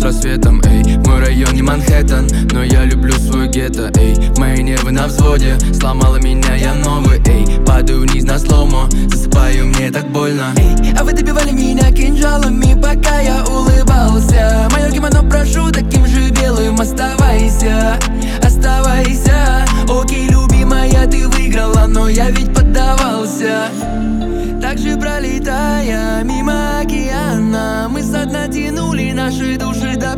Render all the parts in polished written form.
рассветом, эй. Мой район не Манхэттен, но я люблю свой гетто, эй. Мои нервы на взводе, сломала меня, я новый, эй. Падаю вниз на слоумо, засыпаю, мне так больно, эй. А вы добивали меня кинжалами, пока я улыбался. Мое кимоно прошу, таким же белым оставайся, оставайся. Окей, любимая, ты выиграла, но я ведь поддавался. Так же пролетая мимо океана, мы со дна тянули наши души до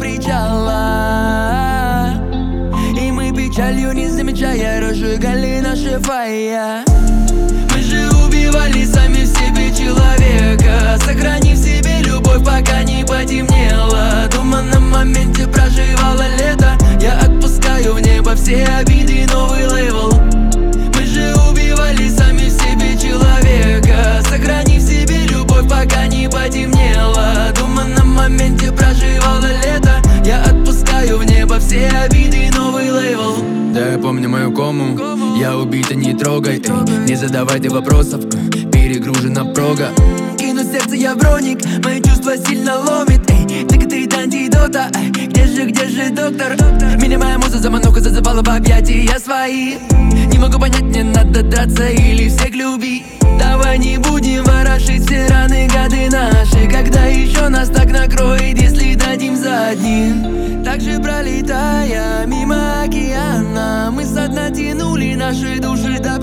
причала. И мы печалью не замечая разжигали наши фая. Мы же убивали сами в себе человека, сохранив в себе любовь, пока не потемнело. В туманном моменте проживала лето, я отпускаю в небо все обиды, новый левел. Мы же убивали сами в себе человека, сохранив в себе любовь, пока не потемнело. В туманном моменте проживала лето, я отпускаю в небо все обиды, новый левел. Да, я помню мою кому, я убита, не трогай, эй. Не задавай ты вопросов, перегружена прога. Кину сердце я в броник, мои чувства сильно ломит, эй. Так ты антидота, где же доктор? Меня моя муза замануха зазывала в объятия свои. Не могу понять, мне надо драться или всех любить. Давай не будем ворошить все раны, годы наши. Когда еще нас так накроет, если дадим задним? Так же пролетая мимо океана, мы со дна тянули наши души до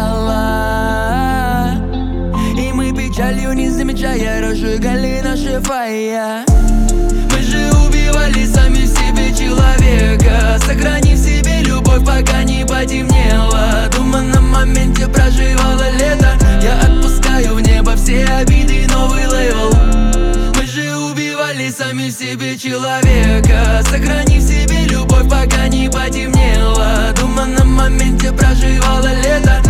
причала. И мы печалью не замечая разжигали наши фая. Мы же убивали сами в себе человека, сохранив в себе любовь, пока не потемнело. В туманном моменте проживала лето, я отпускаю в небо все обиды, новый левел. Мы же убивали сами в себе человека, сохранив в себе любовь, пока не потемнело. В туманном моменте проживала лето,